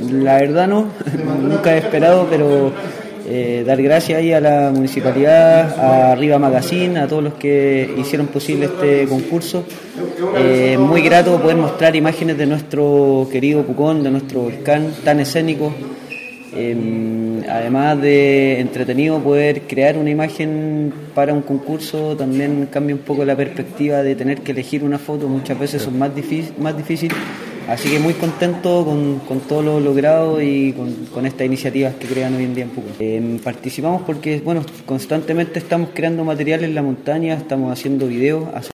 La verdad no, nunca he esperado, pero dar gracias ahí a la municipalidad, a Arriba Magazine, a todos los que hicieron posible este concurso. Muy grato poder mostrar imágenes de nuestro querido Pucón, de nuestro volcán tan escénico. Además de entretenido poder crear una imagen para un concurso, también cambia un poco la perspectiva de tener que elegir una foto, muchas veces son más difícil. Así que muy contento con todo lo logrado y con estas iniciativas que crean hoy en día en Pucón. Participamos porque constantemente estamos creando material en la montaña, estamos haciendo videos.